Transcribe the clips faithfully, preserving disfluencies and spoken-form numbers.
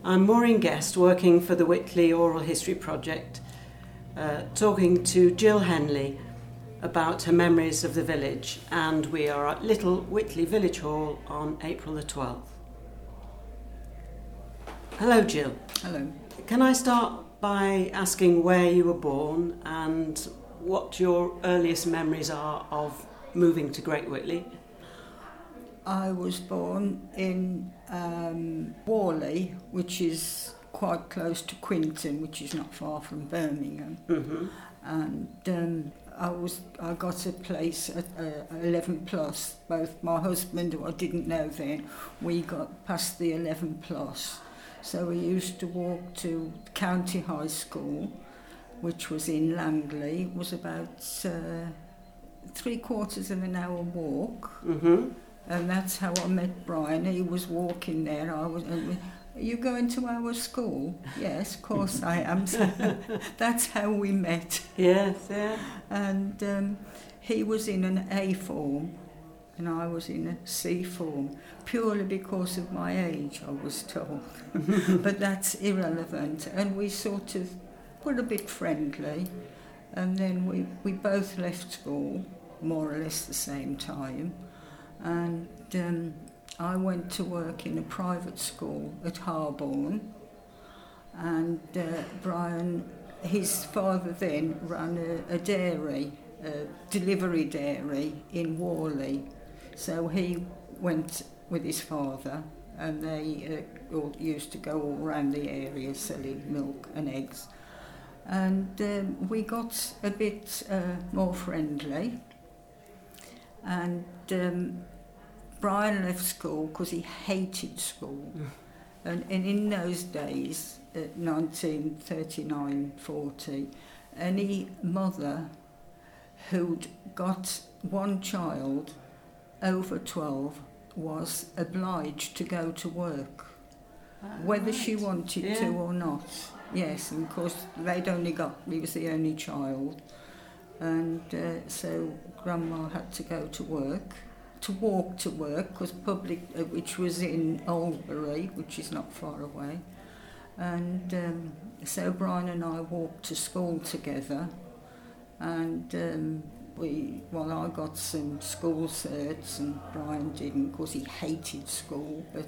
I'm Maureen Guest, working for the Whitley Oral History Project, uh, talking to Jill Henley about her memories of the village, and we are at Little Whitley Village Hall on April the twelfth. Hello, Jill. Hello. Can I start by asking where you were born and what your earliest memories are of moving to Great Whitley? I was born in um, Worley, which is quite close to Quinton, which is not far from Birmingham. Mm-hmm. And um, I was I got a place at uh, eleven plus. Both my husband, who I didn't know then, we got past the eleven plus. So we used to walk to County High School, which was in Langley. It was about uh, three quarters of an hour walk. Mm-hmm. And that's how I met Brian. He was walking there. I was. And we, are you going to our school? Yes, of course I am. So that's how we met. Yes, yeah. And um, he was in an A form, and I was in a C form, purely because of my age, I was told. But that's irrelevant. And we sort of were a bit friendly, and then we we both left school more or less the same time. And um, I went to work in a private school at Harborne, and uh, Brian, his father then ran a, a dairy, a delivery dairy in Worley. So he went with his father, and they uh, all used to go all around the area selling milk and eggs. And um, we got a bit uh, more friendly. And um, Brian left school because he hated school. Mm. And, and in those days, at nineteen thirty-nine forty, any mother who'd got one child over twelve was obliged to go to work, oh, whether right. she wanted yeah. to or not. Yes, and of course they'd only got, he was the only child. And uh, so Grandma had to go to work, to walk to work, because public, uh, which was in Oldbury, which is not far away. And um, so Brian and I walked to school together. And um, we, well, I got some school certs, and Brian didn't, because he hated school. But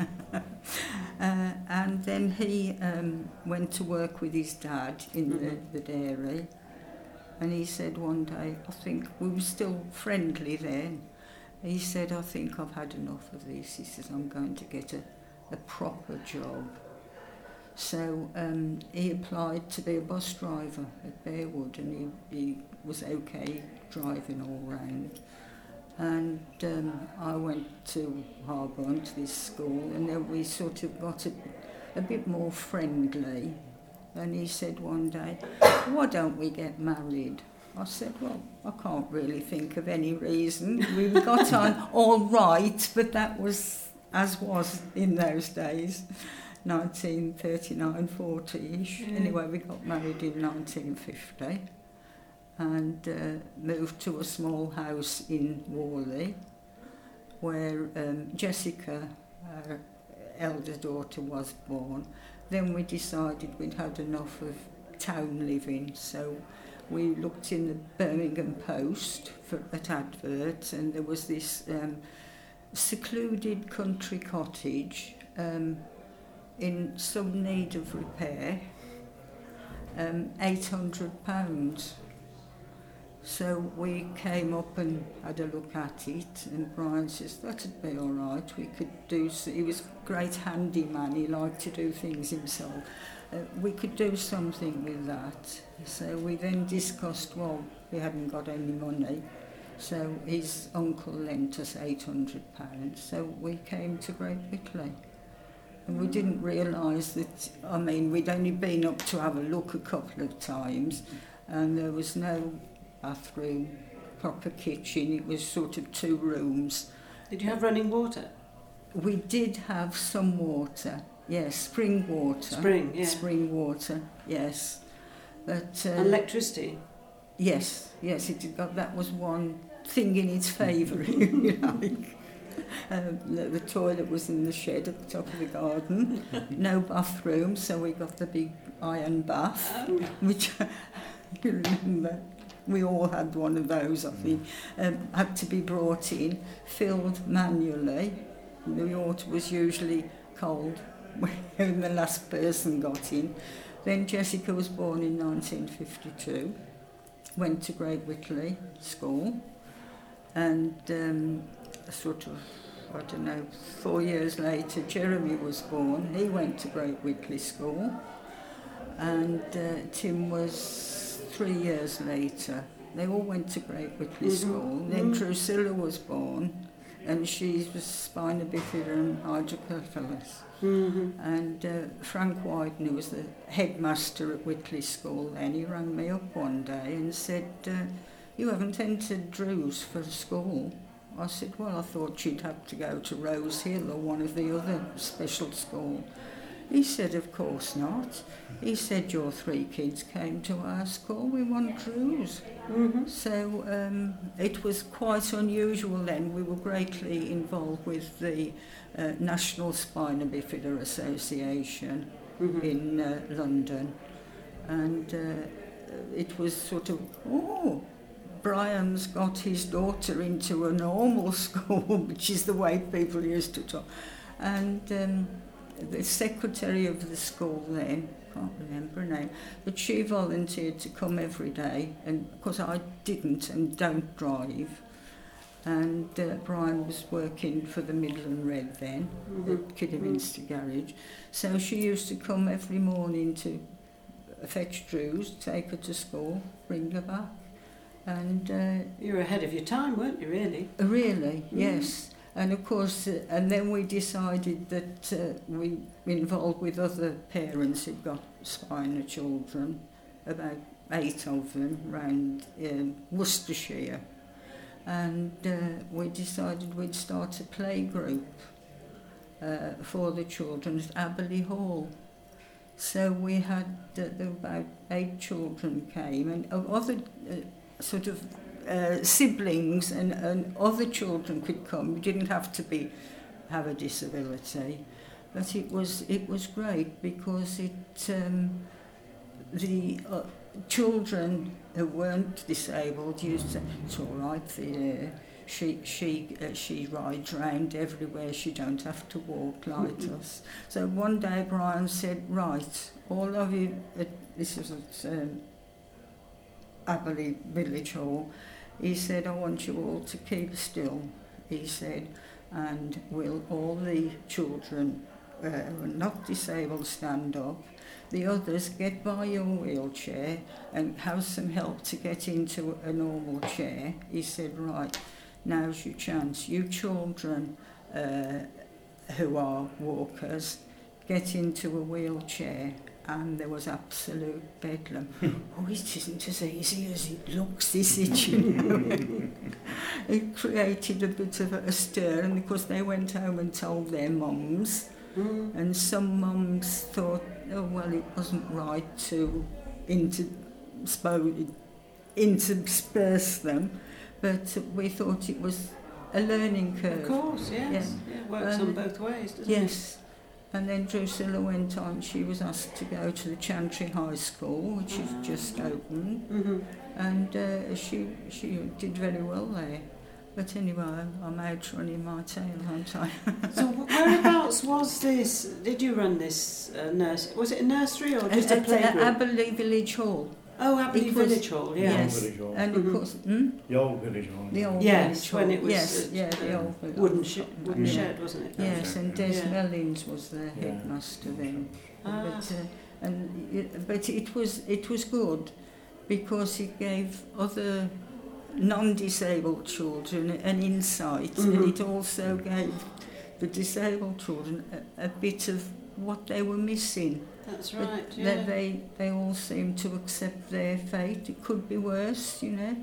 uh, and then he um, went to work with his dad in mm-hmm. the, the dairy. And he said one day, I think, we were still friendly then, he said, I think I've had enough of this. He says, I'm going to get a, a proper job. So um, he applied to be a bus driver at Bearwood, and he, he was okay driving all round. And um, I went to Harborne, to this school, and then we sort of got a, a bit more friendly. And he said one day, why don't we get married? I said, well, I can't really think of any reason. We got on all right, but that was as was in those days, nineteen thirty-nine forty-ish. Yeah. Anyway, we got married in nineteen fifty and uh, moved to a small house in Worley, where um, Jessica, our elder daughter, was born. Then we decided we'd had enough of town living, so we looked in the Birmingham Post for at adverts, and there was this um, secluded country cottage um, in some need of repair, um, eight hundred pounds. So we came up and had a look at it, and Brian says, that'd be all right, we could do, so, he was a great handyman, he liked to do things himself, uh, we could do something with that. So we then discussed, well, we hadn't got any money, so his uncle lent us eight hundred pounds, so we came to Great Whitley. And we didn't realise that, I mean, we'd only been up to have a look a couple of times, and there was no bathroom, proper kitchen. It was sort of two rooms. Did you have running water? We did have some water, yes, spring water. Spring, yeah. Spring water, yes. But uh, electricity? Yes, yes, it got, that was one thing in its favour, if you like. Um, the, the toilet was in the shed at the top of the garden. No bathroom, so we got the big iron bath, which you remember. We all had one of those, I think. Um, had to be brought in, filled manually. The water was usually cold when the last person got in. Then Jessica was born in nineteen fifty-two, went to Great Whitley School, and um, sort of, I don't know, four years later, Jeremy was born. He went to Great Whitley School, and uh, Tim was three years later. They all went to Great Whitley mm-hmm. School. Then mm-hmm. Drusilla was born, and she was spina bifida and hydrocephalus. Mm-hmm. And uh, Frank Wyden, who was the headmaster at Whitley School then, he rang me up one day and said, uh, you haven't entered Drew's for school. I said, well, I thought she'd have to go to Rose Hill or one of the other special schools. He said, of course not. He said, your three kids came to our school, we want Drew's. Mm-hmm. So um, it was quite unusual then. We were greatly involved with the uh, National Spina Bifida Association mm-hmm. in uh, London. And uh, it was sort of, oh, Brian's got his daughter into a normal school, which is the way people used to talk. And um, the secretary of the school then, can't remember her name, but she volunteered to come every day, and because I didn't and don't drive, and uh, Brian was working for the Midland Red then, mm-hmm. at Kidderminster mm-hmm. Garage, so she used to come every morning to fetch Drew's, take her to school, bring her back, and uh, you were ahead of your time, weren't you, really? Really, mm-hmm. yes. And of course, uh, and then we decided that uh, we were involved with other parents who'd got spina children, about eight of them, around um, Worcestershire. And uh, we decided we'd start a play group uh, for the children at Aberley Hall. So we had, uh, there were about eight children came, and other uh, sort of Uh, siblings and, and other children could come. You didn't have to be have a disability, but it was it was great because it um, the uh, children who weren't disabled used to, it's all right, the, uh, she she uh, she rides round everywhere. She don't have to walk like mm-hmm. us. So one day Brian said, right, all of you, uh, this was at um, Aberley Village Hall. He said, I want you all to keep still, he said, and will all the children uh, who are not disabled stand up, the others get by your wheelchair and have some help to get into a normal chair. He said, right, now's your chance. You children uh, who are walkers, get into a wheelchair. And there was absolute bedlam. Oh, it isn't as easy as it looks, is it, you know? It created a bit of a stir, and because they went home and told their mums, mm. and some mums thought, oh, well, it wasn't right to interspo- intersperse them, but we thought it was a learning curve. Of course, yes. Yeah. Yeah, it works um, on both ways, doesn't yes. it? Yes. And then Drusilla went on, she was asked to go to the Chantry High School, which is just opened, mm-hmm. and uh, she she did very well there. But anyway, I'm outrunning my tail, aren't I? So whereabouts was this? Did you run this uh, nursery? Was it a nursery or just at, a playgroup? At Aberley Village Hall. Oh, Aberley Village Hall, yeah. Yes, Village Hall. and mm-hmm. of course, hmm? The old village hall. The old yes, village hall. when it was yes, uh, yeah, the uh, old village wooden, sh- wooden yeah. shed, wasn't it? Yes, and Des yeah. Mellins was the Yeah. headmaster then. Ah. But, uh, and it, but it was it was good because it gave other non-disabled children an insight, mm-hmm. and it also gave the disabled children a, a bit of what they were missing. That's right, but yeah. They, they all seemed to accept their fate. It could be worse, you know.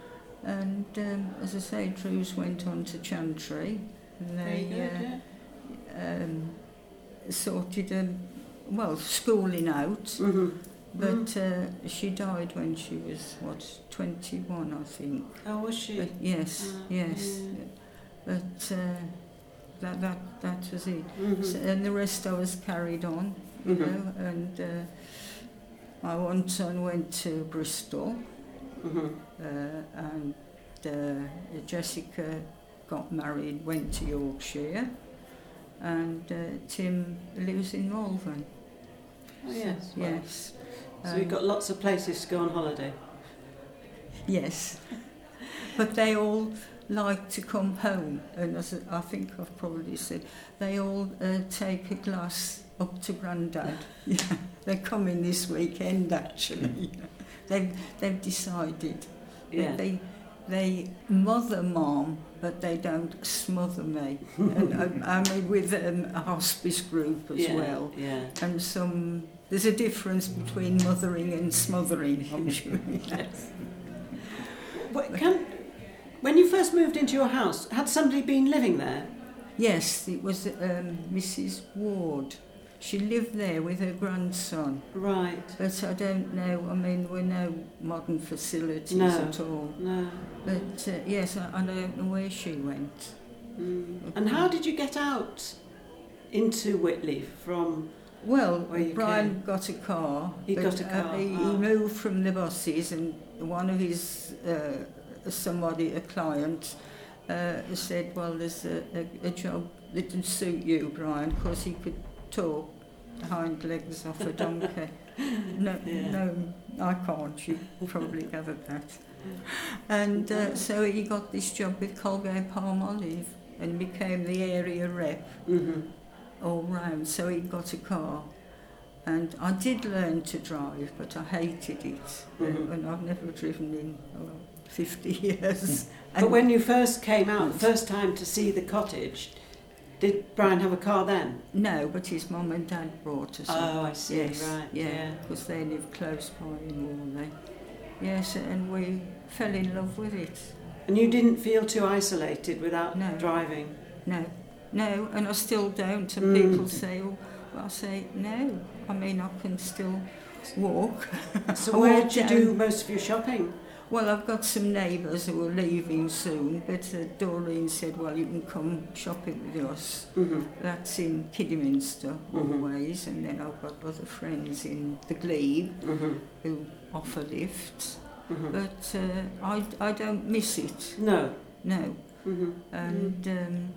And um, as I say, Drew's went on to Chantry, and they Very good, uh, yeah. um, sorted a, well, schooling out. Mm-hmm. But mm-hmm. uh, she died when she was, what, twenty-one, I think. Oh, was she? But yes, uh, yes. yeah. But uh, that that that was it. Mm-hmm. So, and the rest I was carried on, you Mhm. know. And uh, my one son went to Bristol, Mm-hmm. uh, and uh, Jessica got married, went to Yorkshire, and uh, Tim lives in Malvern. Oh yes. Well, Yes. So Um, you've got lots of places to go on holiday. Yes. But they all like to come home, and as I think I've probably said, they all uh, take a glass up to Grandad. Yeah, they're coming this weekend actually. they've they've decided. Yeah. They, they they mother mom, but they don't smother me. And I, I mean with um, a hospice group as yeah. well, Yeah. and some. There's a difference between mothering and smothering, I'm sure. Yes. What, can, when you first moved into your house, had somebody been living there? Yes, it was um, Missus Ward. She lived there with her grandson. Right. But I don't know, I mean, there were no modern facilities No. at all. No. But uh, yes, I, I don't know where she went. Mm. And how did you get out into Whitley from... Well, Where you Brian came? got a car. He but, got a uh, car, he, ah. he moved from the buses, and one of his, uh, somebody, a client, uh, said, well, there's a, a, a job that didn't suit you, Brian, because he could talk the hind legs off a donkey. No, Yeah. no, I can't. You probably gathered that. And uh, so he got this job with Colgate Palmolive and became the area rep Mm-hmm. all round. So he got a car, and I did learn to drive, but I hated it, Mhm. and I've never driven in oh, fifty years. But when you first came out, the first time to see the cottage, did Brian have a car then? No, but his mum and dad brought us. Oh, up. I see, Yes, right, yeah, yeah. because they lived close by in Morley. Yes, and we fell in love with it. And you didn't feel too isolated without No. driving? No, no, and I still don't. And Mm. people say, oh, well, I say, no. I mean, I can still walk. So I where walk did you down- do most of your shopping? Well, I've got some neighbours who are leaving soon, but uh, Doreen said, well, you can come shopping with us. Mm-hmm. That's in Kidderminster Mhm. always, and then I've got other friends in the Glebe Mm-hmm. who offer lifts. Mm-hmm. But uh, I, I don't miss it, No. no. Mm-hmm. And um,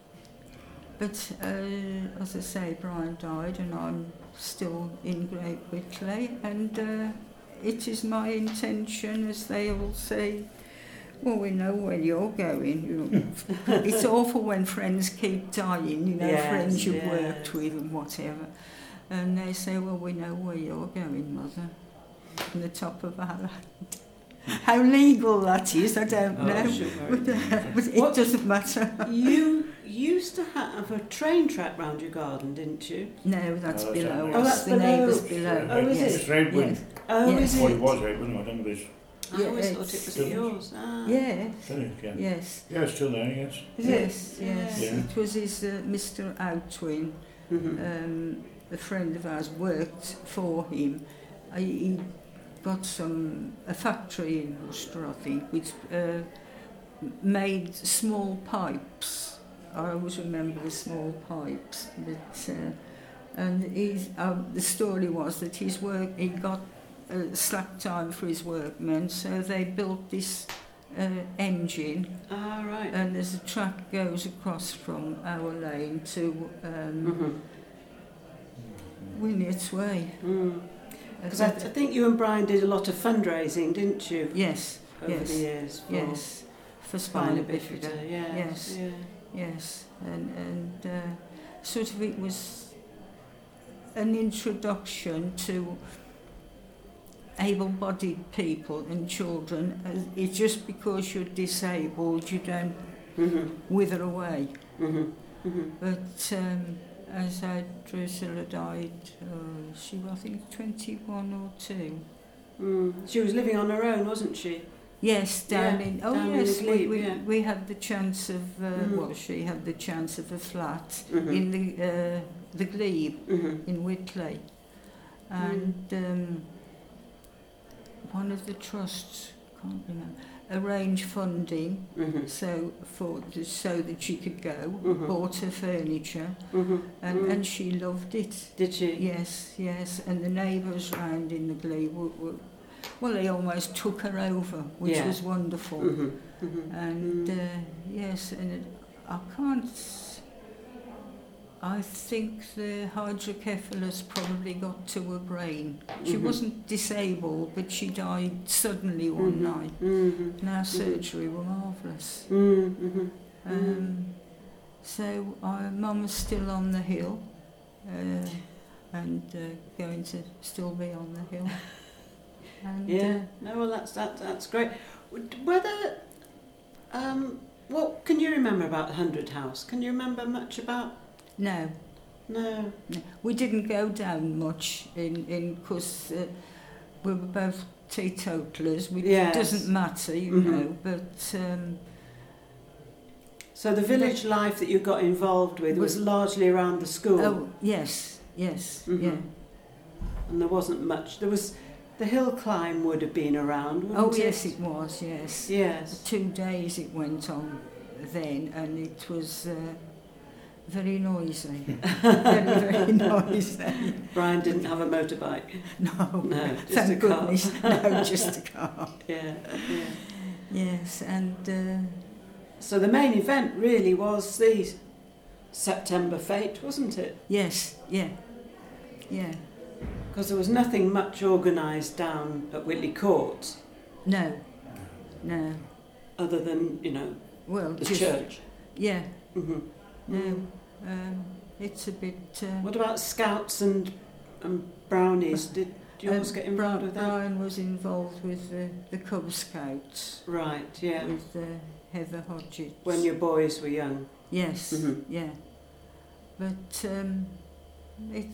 but uh, as I say, Brian died, and I'm still in Great Whitley, and uh, it is my intention, as they all say, well, we know where you're going. You know. It's awful when friends keep dying, you know, Yes, friends you've yes. worked with and whatever. And they say, well, we know where you're going, Mother, from the top of our land. How legal that is, I don't Oh, know. shit, But, uh, but it What- doesn't matter. You used to have a train track round your garden, didn't you? No, that's Oh, that's below right. us. Oh, that's the below. neighbours below. Oh, is yes. it? It's Redwood. Yes. Oh, Yes. is Well, it? it was Redwood, no, I don't know if it's I Yeah, always it's- thought it was Still- yours. Ah. Yes. finished, yeah. Yes. Yeah, it's still there, yes. Is it? Yes, yes. Yeah. It was his uh, Mister Outwin, Mm-hmm. um, a friend of ours, worked for him. I, he got some a factory in Worcester, I think, which uh, made small pipes. I always remember the small pipes. But, uh, and he's, uh, the story was that his work, he got uh, slack time for his workmen, so they built this uh, engine, Ah, right. and there's a track goes across from our lane to um, Mm-hmm. Winnitt's Way. Mm. Because I, I think you and Brian did a lot of fundraising, didn't you, Yes, over yes, the years? For yes, for Spina spina bifida. bifida, yes. Yes. Yeah. Yes, and and uh, sort of it was an introduction to able-bodied people and children. Uh, It's just because you're disabled, you don't Mm-hmm. wither away. Mm-hmm. Mm-hmm. But um, as I, Drusilla died, uh, she was, I think, twenty-one or two. Mm. She was living on her own, wasn't she? Yes, down Yeah, in. Oh down in yes, the we, Glebe, we, yeah. we had the chance of. Uh, Mhm. Well, she had the chance of a flat Mhm. in the uh, the Glebe Mm-hmm. in Whitley, and um, one of the trusts, can't remember, arrange funding Mhm. so for the, so that she could go, Mhm. bought her furniture, Mhm. and, Mhm. and she loved it. Did she? Yes, yes, and the neighbours round in the glebe were, were, well, they almost took her over, which Yeah. was wonderful. Mhm. Mhm. And Mm. uh, yes, and it, I can't. I think the hydrocephalus probably got to her brain. She Mhm. wasn't disabled, but she died suddenly one Mhm. night. Mhm. And our surgery were marvellous. Mhm. Mhm. Um, so our mum is still on the hill, uh, and uh, going to still be on the hill. And, Yeah. No, well, that's that. That's great. Whether, um, what can you remember about the Hundred House? Can you remember much about? No, No. no, we didn't go down much in in because uh, we were both teetotalers. It Yes. doesn't matter, you Mhm. know. But um, So the village life that you got involved with was largely around the school, oh yes, yes, Mhm. yeah. and there wasn't much. There was the hill climb would have been around, wouldn't Oh it? yes, it was. Yes. Yes. Two days it went on then, and it was uh, very noisy. very, very noisy. Brian didn't have a motorbike. No, No, just thank a car. goodness. No, just a car. Yeah. Yeah. Yes, and uh, So the main event really was the September Fete, wasn't it? yes, yeah, yeah. Because there was nothing much organised down at Whitley Court No, no. other than, you know, Well, the just, church. Yeah, hmm no. Um, it's a bit. Uh, What about scouts and, and brownies? Did yours um, get involved Bri- with that? Brian was involved with the, the Cub Scouts Right, yeah. with uh, Heather Hodgetts. When your boys were young. Yes, Mhm. yeah. But um, it,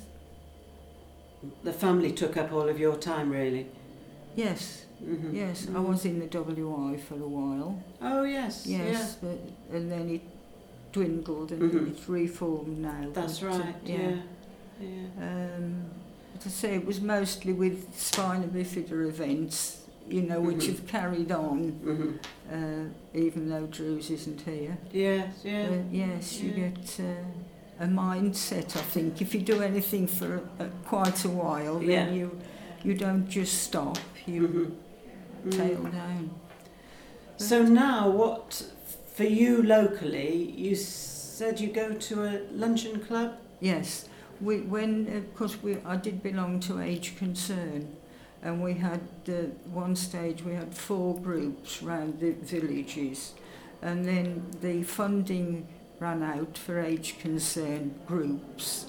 The family took up all of your time, really. yes, hmm yes. I Mhm. was in the W I for a while. Oh yes. Yes, but and then it dwindled and Mhm. it's reformed now. Yeah. That's but, uh, right. Yeah. Yeah. Um, but I say it was mostly with spina bifida events, you know, which Mhm. have carried on, hmm uh, even though Drews isn't here. Yes. Yeah. But yes, you Yeah. get uh, a mindset, I think. If you do anything for uh, quite a while, then Yeah. you you don't just stop, you Mhm. Mm. tail down. So now, what for you locally? You said you go to a luncheon club. Yes, we, when, of course, we, I did belong to Age Concern, and we had, uh, one stage we had four groups round the villages, and then the funding ran out for Age Concern groups.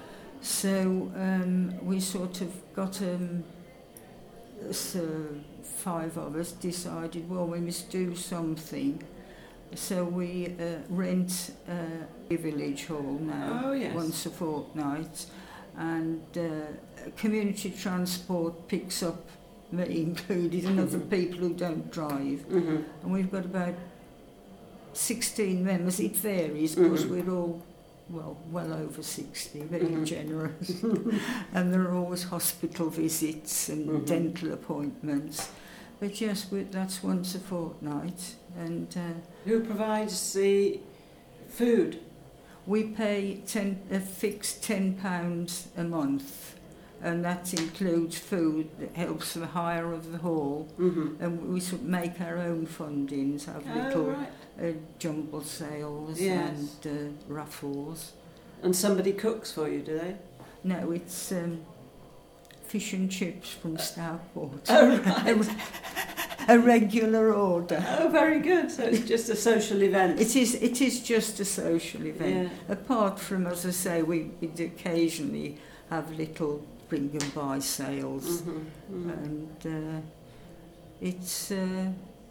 So um, we sort of got, um, so five of us decided, well, we must do something. So we uh, rent uh, a village hall now, Oh, yes. once a fortnight, and uh, community transport picks up, me included, and other Mhm. people who don't drive. Mm-hmm. And we've got about sixteen members. It varies because Mhm. we're all, well, well over sixty, very Mhm. generous. And there are always hospital visits and Mhm. dental appointments. But yes, we, that's once a fortnight. And uh, Who provides the food? we pay ten, a fixed ten pounds a month. And that includes food that helps the hire of the hall. Mm-hmm. And we sort of make our own fundings, have Oh, little right. uh, jumble sales Yes. and uh, raffles. And somebody cooks for you, do they? No, it's um, fish and chips from Stourport. Oh, right. A regular order. Oh, very good. So it's just a social event. It is. It is just a social event. Yeah. Apart from, as I say, we, we do occasionally have little bring and buy sales, Mhm, mhm. and uh, it's uh,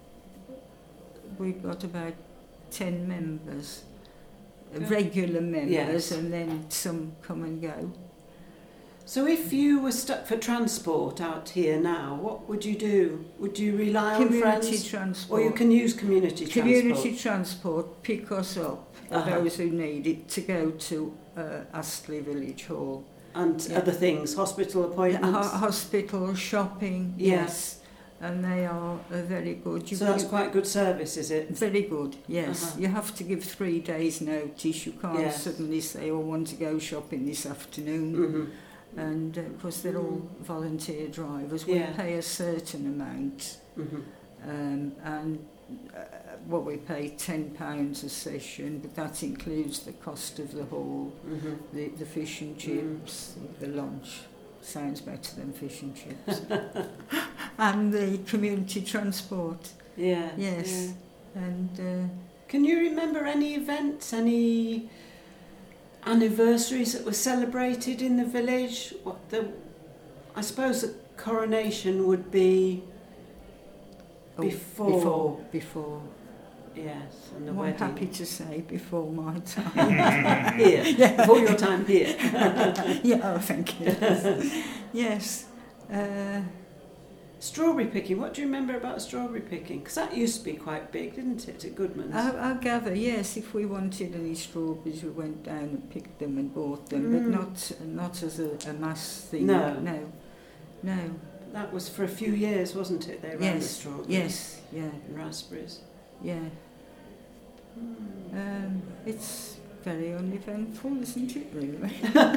we've got about ten members, uh, Good. regular members, Yes. and then some come and go. So if you were stuck for transport out here now, what would you do? Would you rely on Community friends? transport. Or you can use community Community transport? transport pick us up, Uh-huh. those who need it, to go to uh, Astley Village Hall. And Yeah. other things, hospital Ho- appointments? hospital, shopping, Yeah. yes. and they are uh, very good. You So that's quite good service, is it? Very good, yes. Uh-huh. You have to give three days' notice. You can't Yes. suddenly say, "Oh, I want to go shopping this afternoon." Mm-hmm. And uh, because they're all volunteer drivers, we Yeah. pay a certain amount, Mm-hmm. um, and uh, what we pay ten pounds a session, but that includes the cost of the hall, Mm-hmm. the, the fish and chips, the lunch. Sounds better than fish and chips. And the community transport, Yeah. yes. Yeah. And uh, Can you remember any events, any anniversaries that were celebrated in the village? What the? I suppose the coronation would be oh, before. before, before. Yes, and the I'm wedding. happy to say before my time. Here, Yeah. before your time here. Yeah, oh, thank you. Yes. Uh, Strawberry picking. What do you remember about strawberry picking? Because that used to be quite big, didn't it, at Goodman's? I, I gather, yes, if we wanted any strawberries, we went down and picked them and bought them, Mm. but not not as a, a mass thing. No. No. No. That was for a few years, wasn't it? They ran the Yes. strawberries Yes. Yeah. and raspberries. Yeah. Mm. Um, it's very uneventful, isn't it, really?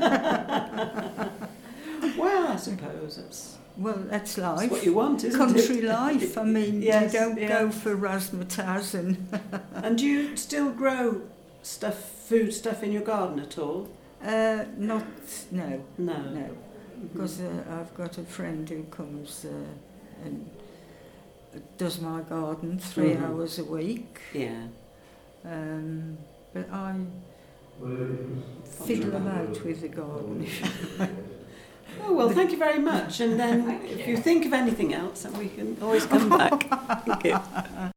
Well, I suppose that's, Well, that's that's life. what you want, isn't Country it? life. I mean, Yes, you don't yeah. go for razzmatazz and... And do you still grow stuff, food stuff in your garden at all? Uh, not... No. No. No. Because uh, I've got a friend who comes uh, and does my garden three Mhm. hours a week. Yeah. Um, but I fiddle about with the garden. Oh, well, thank you very much. And then if you think of anything else, then we can always come back. Thank you.